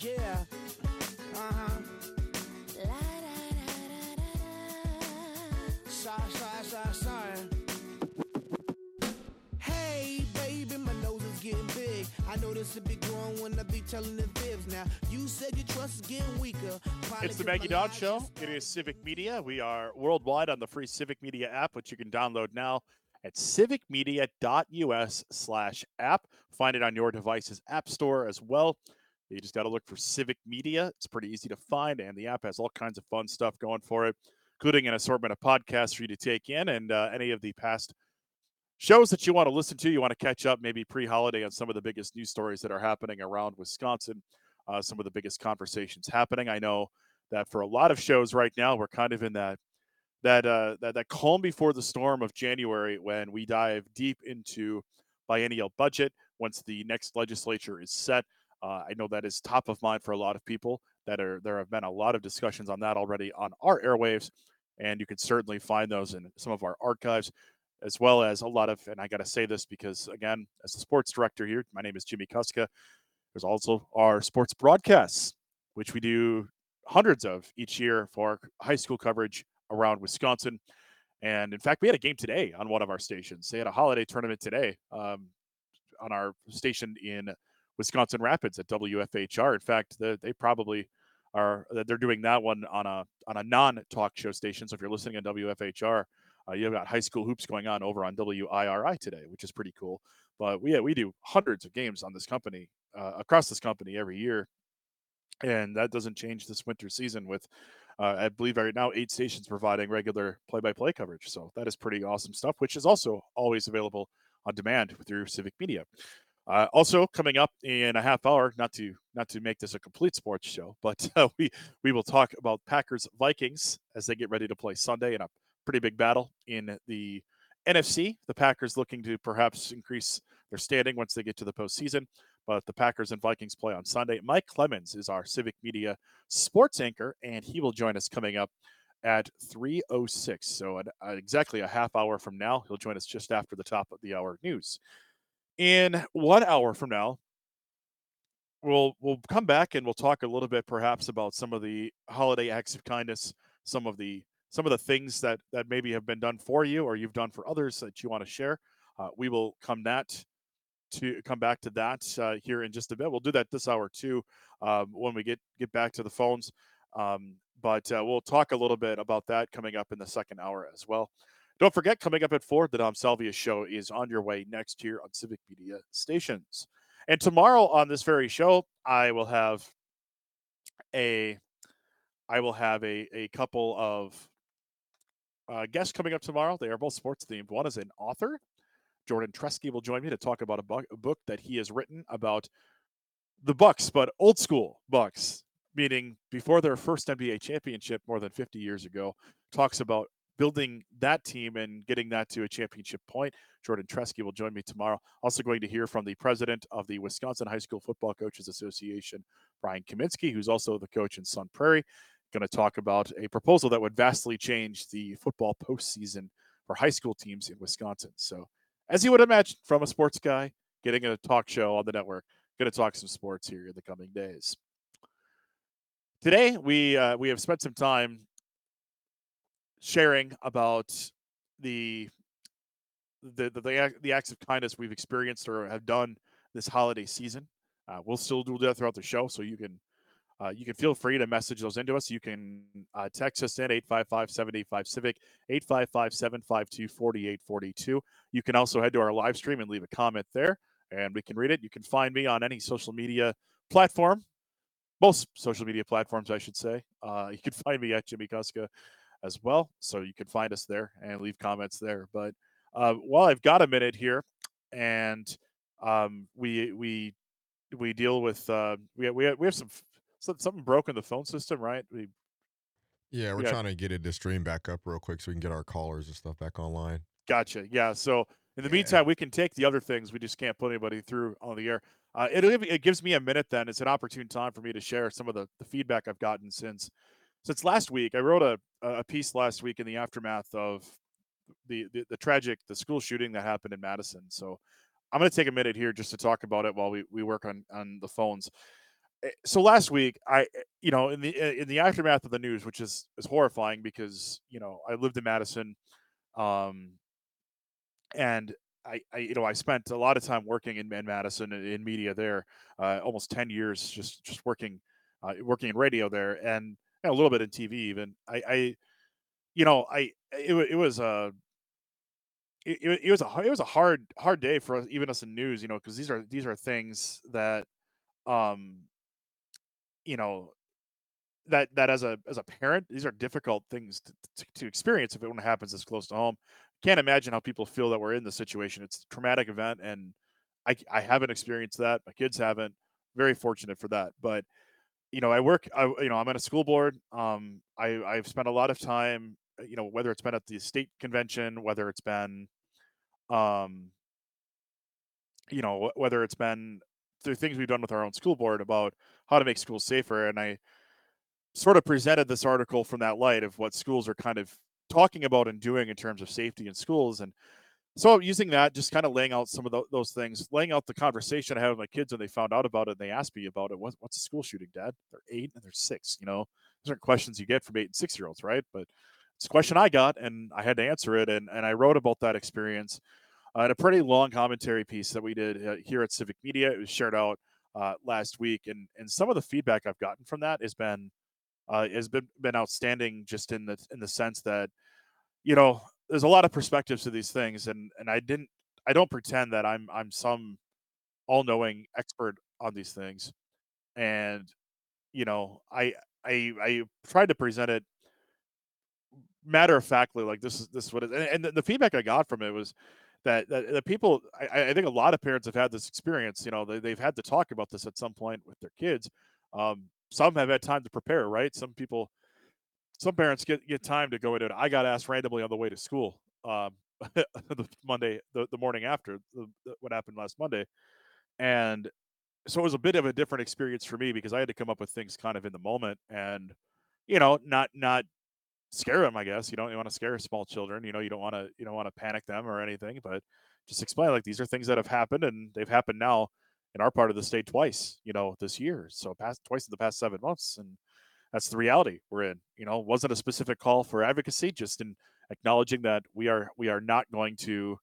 Yeah. Uh-huh. Sorry. Hey, baby, my nose is getting big. I know this will be growing when I be telling the fibs. Now, you said your trust is getting weaker. It's the Maggie Dodd Show. It is Civic Media. We are worldwide on the free Civic Media app, which you can download now at civicmedia.us/app. Find it on your device's app store as well. You just got to look for Civic Media. It's pretty easy to find, and the app has all kinds of fun stuff going for it, including an assortment of podcasts for you to take in and any of the past shows that you want to listen to, you want to catch up maybe pre-holiday on some of the biggest news stories that are happening around Wisconsin, some of the biggest conversations happening. I know that for a lot of shows right now, we're kind of in that calm before the storm of January when we dive deep into biennial budget once the next legislature is set. I know that is top of mind for a lot of people. There have been a lot of discussions on that already on our airwaves, and you can certainly find those in some of our archives as well as a lot of, and I got to say this because, again, as the sports director here, my name is Jimmy Kuska. There's also our sports broadcasts, which we do hundreds of each year for high school coverage around Wisconsin. And in fact, we had a game today on one of our stations. They had a holiday tournament today on our station in Wisconsin Rapids at WFHR. In fact, they probably they're doing that one on a non-talk show station. So if you're listening on WFHR, you've got high school hoops going on over on WIRI today, which is pretty cool. But we do hundreds of games on this company across this company every year, and that doesn't change this winter season with I believe right now 8 stations providing regular play-by-play coverage. So that is pretty awesome stuff, which is also always available on demand through Civic Media. Also coming up in a half hour, not to make this a complete sports show, but we will talk about Packers Vikings as they get ready to play Sunday in a pretty big battle in the NFC. The Packers looking to perhaps increase their standing once they get to the postseason, but the Packers and Vikings play on Sunday. Mike Clemens is our Civic Media sports anchor, and he will join us coming up at 3:06. So exactly a half hour from now, he'll join us just after the top of the hour news. In 1 hour from now, we'll come back and we'll talk a little bit perhaps about some of the holiday acts of kindness, some of the things that maybe have been done for you or you've done for others that you want to share. We will come back to that here in just a bit. We'll do that this hour too when we get back to the phones. But we'll talk a little bit about that coming up in the second hour as well. Don't forget, coming up at 4, the Dom Salvia Show is on your way next year on Civic Media stations. And tomorrow on this very show, a I will have a couple of guests coming up tomorrow. They are both sports themed. One is an author. Jordan Tresky will join me to talk about a book that he has written about the Bucks, but old school Bucks, meaning before their first NBA championship more than 50 years ago. Talks about building that team and getting that to a championship point. Jordan Tresky will join me tomorrow. Also going to hear from the president of the Wisconsin High School Football Coaches Association, Brian Kaminsky, who's also the coach in Sun Prairie. Going to talk about a proposal that would vastly change the football postseason for high school teams in Wisconsin. So, as you would imagine from a sports guy getting a talk show on the network, going to talk some sports here in the coming days. Today, we have spent some time sharing about the the acts of kindness we've experienced or have done this holiday season. We'll still do that throughout the show, so you can feel free to message those into us. You can text us in 855-785-CIVIC, 855-752-4842. You can also head to our live stream and leave a comment there, and we can read it. You can find me on any social media platform, most social media platforms, I should say. You can find me at Jimmy Kuska as well, so you can find us there and leave comments there. But while I've got a minute here, and we deal with we have something broke in the phone system, right? Yeah, we're We got trying to get it to stream back up real quick so we can get our callers and stuff back online. gotcha. Yeah. So in the Yeah. meantime, we can take the other things. We just can't put anybody through on the air. It gives me a minute. Then it's an opportune time for me to share some of the feedback I've gotten since last week. I wrote a piece last week in the aftermath of the tragic the school shooting that happened in Madison. So I'm going to take a minute here just to talk about it while we work on the phones. So last week, in the aftermath of the news, which is horrifying because I lived in Madison, um, and I spent a lot of time working in Madison in media there, almost 10 years just working in radio there, and a little bit in TV even. I you know I it was a it was a hard day for us, even us in news, because these are things that um you know that as a parent, these are difficult things to experience if it when it happens this close to home. Can't imagine how people feel that we're in the situation. It's a traumatic event, and I haven't experienced that. My kids haven't. Very fortunate for that. But I'm on a school board. I've spent a lot of time, whether it's been at the state convention, whether it's been um, whether it's been through things we've done with our own school board about how to make schools safer. And I sort of presented this article from that light of what schools are kind of talking about and doing in terms of safety in schools. And so using that, just kind of laying out some of those things, laying out the conversation I had with my kids when they found out about it and they asked me about it. What's a school shooting, Dad? They're 8 and they're 6. Those aren't questions you get from 8 and 6 year olds, right? But it's a question I got and I had to answer it. And I wrote about that experience in a pretty long commentary piece that we did here at Civic Media. It was shared out last week. And some of the feedback I've gotten from that has been outstanding, just in the sense that there's a lot of perspectives to these things, and I don't pretend that I'm some all knowing expert on these things, and I tried to present it matter of factly, like this is what it is. And the feedback I got from it was that the people, I think a lot of parents have had this experience. They've had to talk about this at some point with their kids. Some have had time to prepare, right? Some parents get time to go into it. I got asked randomly on the way to school, the morning after what happened last Monday, and so it was a bit of a different experience for me because I had to come up with things kind of in the moment, and not scare them. I guess you don't want to scare small children. You don't want to panic them or anything, but just explain like these are things that have happened and they've happened now in our part of the state twice. This year, so past twice in the past 7 months, and that's the reality we're in. It wasn't a specific call for advocacy, just in acknowledging that we are not going to,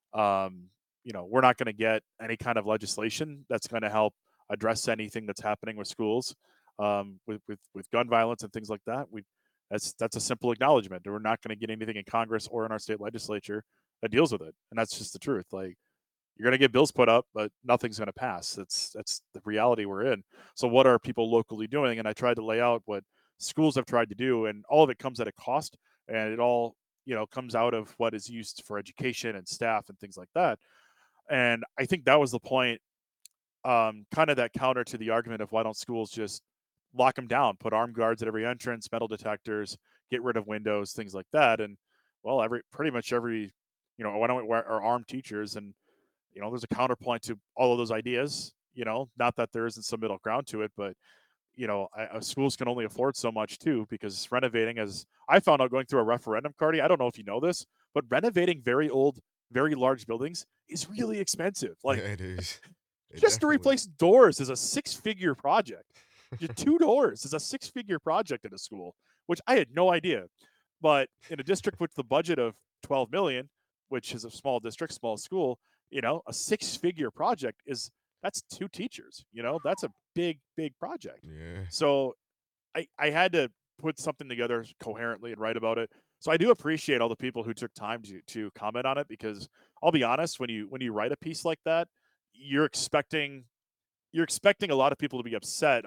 we're not going to get any kind of legislation that's going to help address anything that's happening with schools, with gun violence and things like that. That's a simple acknowledgement. We're not going to get anything in Congress or in our state legislature that deals with it, and that's just the truth. Like you're going to get bills put up, but nothing's going to pass. That's the reality we're in. So what are people locally doing? And I tried to lay out what schools have tried to do, and all of it comes at a cost, and it all comes out of what is used for education and staff and things like that. And I think that was the point, kind of that counter to the argument of why don't schools just lock them down, put armed guards at every entrance, metal detectors, get rid of windows, things like that. And well, pretty much every why don't we are armed teachers? And there's a counterpoint to all of those ideas. Not that there isn't some middle ground to it, but schools can only afford so much too, because renovating, as I found out going through a referendum, Cardi, I don't know if you know this, but renovating very old, very large buildings is really expensive. Yeah, Like it is. It just to definitely. replace doors is a six-figure project. Just two doors is a six-figure project in a school, which I had no idea. But in a district with the budget of 12 million, which is a small district, small school, a six-figure project that's two teachers. That's a big project. Yeah. So I had to put something together coherently and write about it. So I do appreciate all the people who took time to comment on it, because I'll be honest, when you write a piece like that, you're expecting you're expecting a lot of people to be upset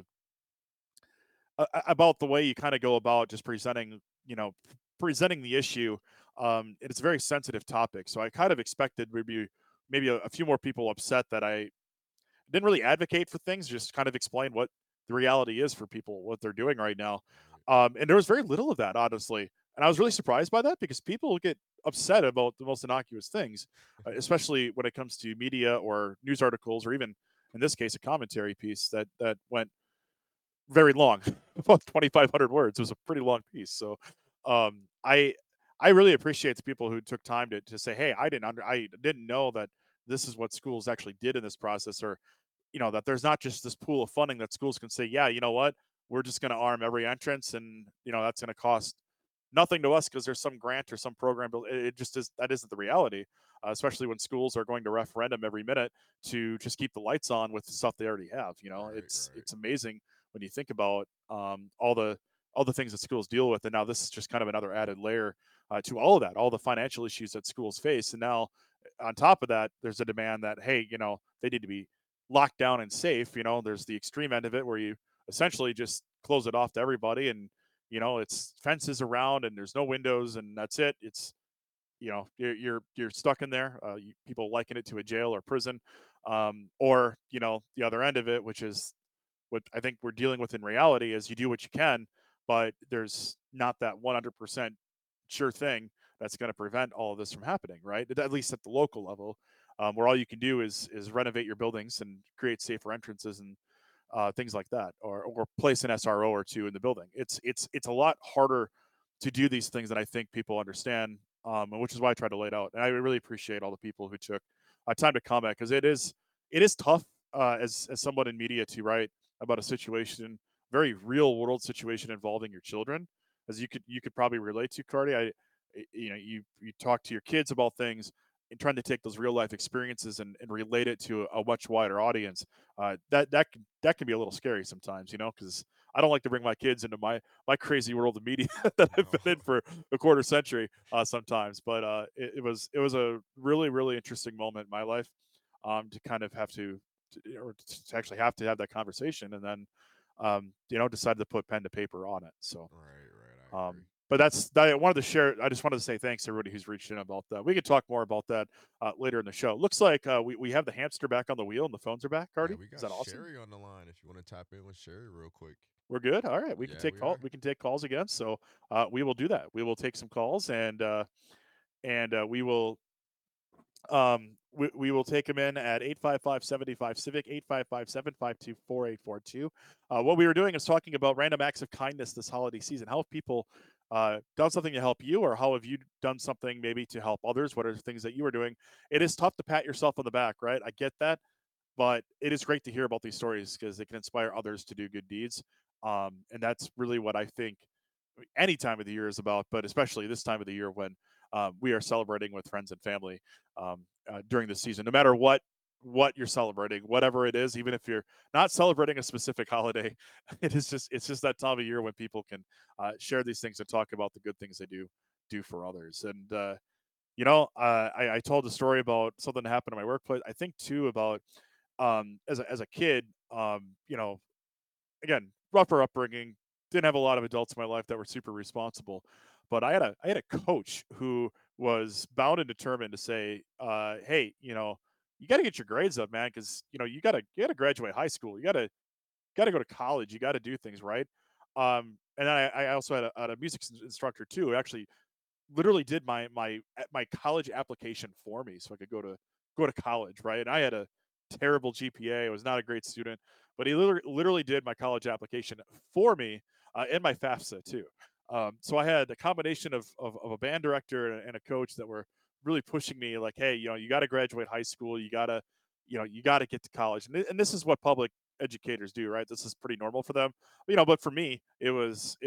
about the way you kind of go about just presenting the issue. And it's a very sensitive topic, so I kind of expected maybe a few more people upset that I didn't really advocate for things, just kind of explain what the reality is for people, what they're doing right now. And there was very little of that, honestly. And I was really surprised by that, because people get upset about the most innocuous things, especially when it comes to media or news articles, or even in this case, a commentary piece that went very long, about 2,500 words. It was a pretty long piece. So I really appreciate the people who took time to say, hey, I didn't know that this is what schools actually did in this process, or that there's not just this pool of funding that schools can say, yeah, you know what, we're just going to arm every entrance, and that's going to cost nothing to us because there's some grant or some program. It just is, that isn't the reality, especially when schools are going to referendum every minute to just keep the lights on with the stuff they already have. Right, It's amazing when you think about all the things that schools deal with, and now this is just kind of another added layer to all of that, all the financial issues that schools face, and now on top of that, there's a demand that, hey, they need to be locked down and safe. There's the extreme end of it where you essentially just close it off to everybody, and it's fences around and there's no windows, and that's it. It's you're stuck in there. People liken it to a jail or prison, or the other end of it, which is what I think we're dealing with in reality, is you do what you can, but there's not that 100% sure thing that's going to prevent all of this from happening, right? At least at the local level, where all you can do is renovate your buildings and create safer entrances and things like that, or place an SRO or two in the building. It's a lot harder to do these things than I think people understand, and which is why I try to lay it out. And I really appreciate all the people who took time to comment, because it is tough as someone in media to write about a situation, very real world situation involving your children, as you could probably relate to, Cardi. You talk to your kids about things and trying to take those real life experiences and relate it to a much wider audience. That can be a little scary sometimes, because I don't like to bring my kids into my crazy world of media that I've been in for a quarter century sometimes. But it was a really, really interesting moment in my life, to kind of have to actually have to have that conversation, and then decided to put pen to paper on it. So right. I agree. but I wanted to share. I just wanted to say thanks to everybody who's reached in about that. We could talk more about that later in the show. Looks like we have the hamster back on the wheel and the phones are back. Cardi, We is got that awesome? Sherry on the line. If you want to tap in with Sherry real quick. We're good. All right, we can take are. We can take calls again. So we will do that. We will take some calls, and we will we will take them in at 855-75-CIVIC, 855-752-4842. What we were doing is talking about random acts of kindness this holiday season. How have people done something to help you, or how have you done something maybe to help others? What are the things that you are doing? It is tough to pat yourself on the back, right? I get that, but it is great to hear about these stories because they can inspire others to do good deeds. And that's really what I think any time of the year is about, but especially this time of the year when we are celebrating with friends and family during the season, no matter what you're celebrating, whatever it is, even if you're not celebrating a specific holiday, it's just that time of year when people can share these things and talk about the good things they do for others. And I told a story about something that happened in my workplace. I think too about as a kid, again, rougher upbringing, didn't have a lot of adults in my life that were super responsible, but I had a coach who was bound and determined to say, hey, you got to get your grades up, man, because you got to graduate high school, you got to go to college, you got to do things right. And then I also had a music instructor too, who actually literally did my college application for me so I could go to college, right? And I had a terrible GPA. I was not a great student, but he literally did my college application for me, and my FAFSA too. So I had a combination of a band director and a coach that were really pushing me, like, hey, you got to graduate high school, you got to get to college, and this is what public educators do, right? This is pretty normal for them, but for me, it was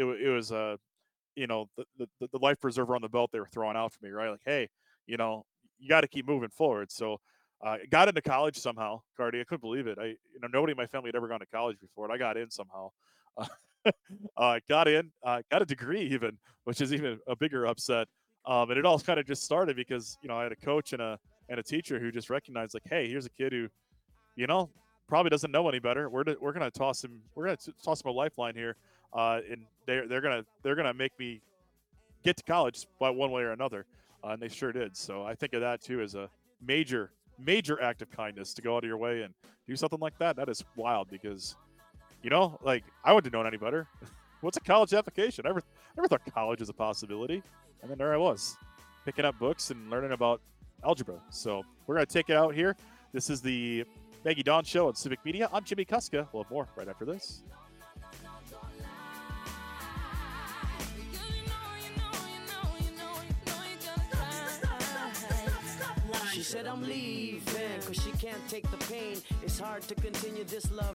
the life preserver on the belt they were throwing out for me, right? Like, hey, you got to keep moving forward. So got into college somehow, Cardi. I couldn't believe it. Nobody in my family had ever gone to college before, and I got in somehow. Got in, got a degree even, which is even a bigger upset. And it all kind of just started because I had a coach and a teacher who just recognized, like, hey, here's a kid who probably doesn't know any better. We're gonna toss him. We're gonna toss him a lifeline here, and they're gonna make me get to college by one way or another, and they sure did. So I think of that too as a major act of kindness, to go out of your way and do something like that. That is wild because like, I wouldn't have known any better. What's a college application? I never thought college was a possibility, and then there I was picking up books and learning about algebra. So we're gonna take it out here. This is the Maggie Dawn Show on Civic Media. I'm Jimmy Kuska. We'll have more right after this. She said I'm leaving, cause she can't take the pain. It's hard to continue this love.